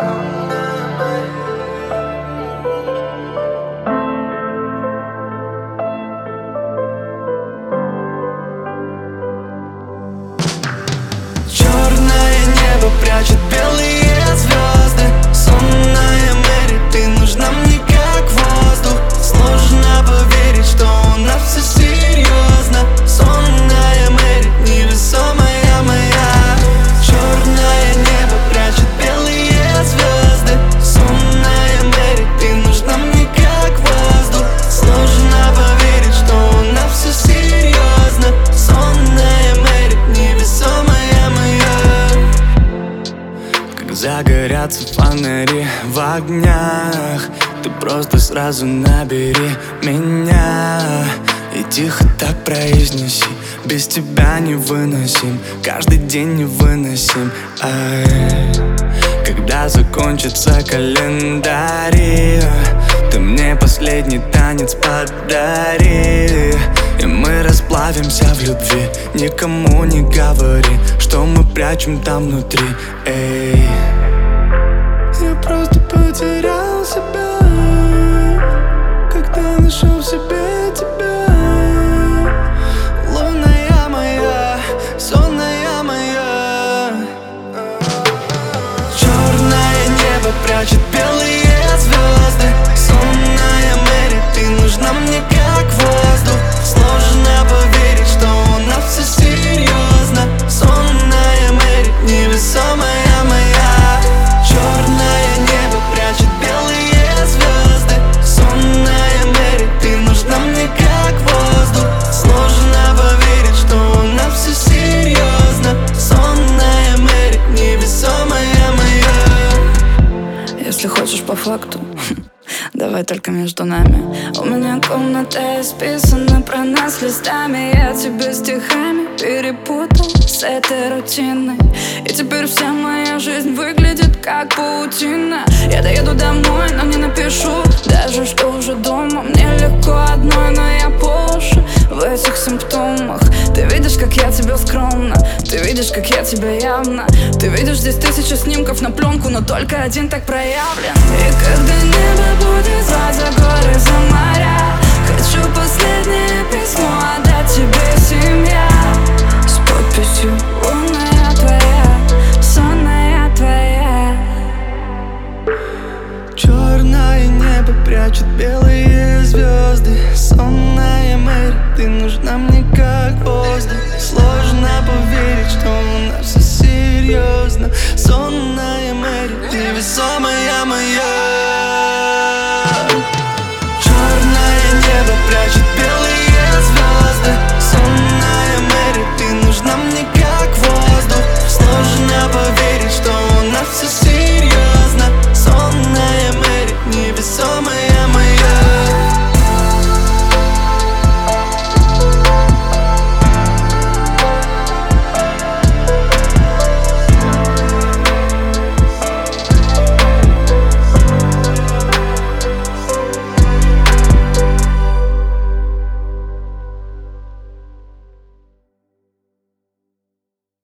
Черное небо прячет белые звезды. Сонная Мэри, ты нужна мне как воздух. Сложно поверить, что у нас все серьезно. Сонная Мэри, невесомая моя. Черное небо прячет белые звезды. Сонная Мэри, ты нужна мне как воздух. Сложно поверить, что у нас все серьезно. Сонная Мэри, невесомая моя. Как загорятся фонари в огнях, ты просто сразу набери меня и тихо так произнеси: без тебя невыносим, каждый день невыносим. Когда закончится календарь, ты мне последний танец подари, и мы расплавимся в любви. Никому не говори, что мы прячем там внутри. Эй, я просто потерял себя, когда нашел в себе тебя. Лунная моя, сонная моя. Черное небо прячет белые звезды. Сонная Мэри, ты нужна мне как воздух. Сложно поверить, что у нас все серьезно. Сонная Мэри, невесомая моя. Черное небо прячет белые звезды. Сонная Мэри, ты нужна мне как воздух. Сложно поверить, что у нас все серьезно. Сонная Мэри, невесомая моя. Если хочешь по факту, давай только между нами. У меня комната исписана про нас листами. Я тебя стихами перепутал с этой рутиной, и теперь вся моя жизнь выглядит как паутина. Я доеду домой, но не напишу даже, что уже дома. Мне легко одной, но я по уши в этих симптомах. Ты видишь, как я тебя скромно, ты видишь, как я тебя явно. Ты видишь здесь тысячи снимков на пленку, но только один так проявлен. И когда небо будет звать за горы, за моря, хочу последнее письмо отдать тебе, семья.